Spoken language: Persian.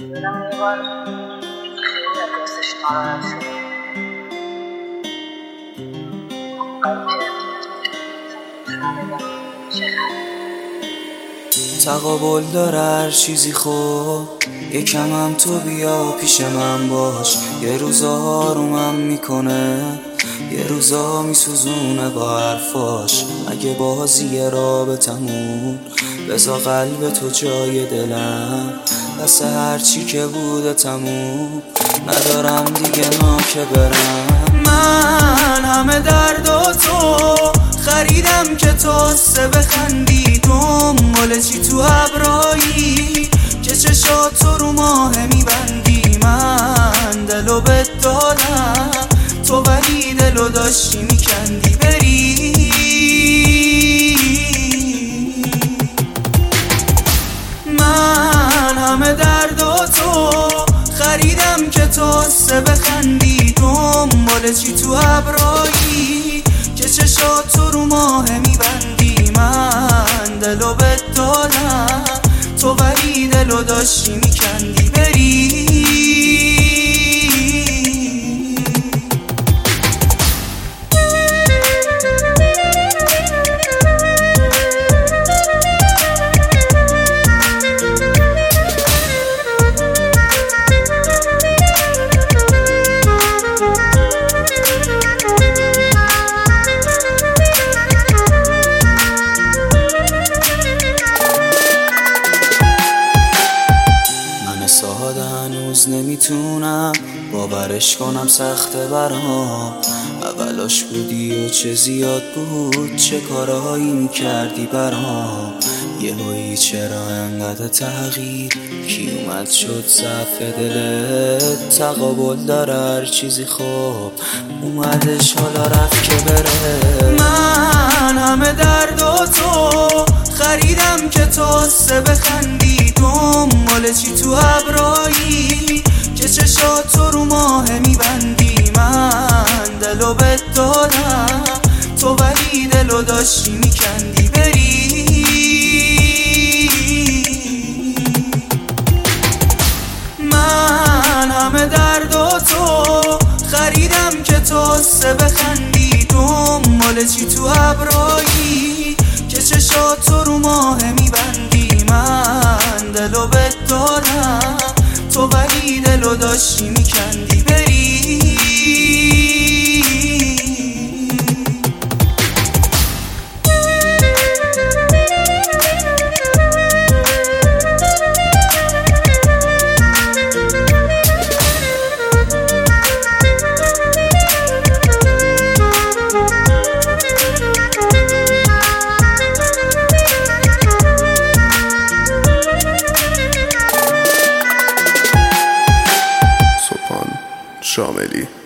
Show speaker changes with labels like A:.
A: یادم یه بار خیلی از دستش ناراحت شدم.
B: تقابل داره هر چیزی، خوب یکم هم تو بیا پیش من باش. یه روزا آرومم میکنه، یه روزا میسوزونه با حرفاش. اگه بازی رابطمون بذار قلب تو جای دلم، پس هرچی که بوده تموم، ندارم دیگه که برم. من همه درداتو خریدم که تو سه بخندی، دنبال چی تو ابرایی که چشاتو رو ماه میبندی. من دلو بهت دادم تو ولی دلو داشتی میکندی بری. من همه درداتو خریدم که تو سه بخندی، دنبال چی تو ابرایی که چشاتو رو ماه میبندی. من دلو بهت دادم تو ولی دلو داشتی میکندی بری. هنوز نمیتونم باورش کنم، سخته برام. اولاش بودی و چه زیاد بود، چه کارهایی میکردی برام. یهویی چرا انقدر تغییر، کی اومد شد ضعف دلت. تقابل داره هر چیزی، خوب اومدش حالا رفت که بره. من همه درداتو خریدم که تو سه بخندی، دنبال چی تو ابرایی که چشاتو رو ماه میبندی. من دلو بهت دادم تو ولی دلو داشتی میکندی بری. من همه درداتو خریدم که تو سه بخندی، دنبال چی تو ابرایی که چشاتو رو ماه میبندی. من دلو بهت دادم تو ولی دلو داشتی میکندی بری.
C: شاملی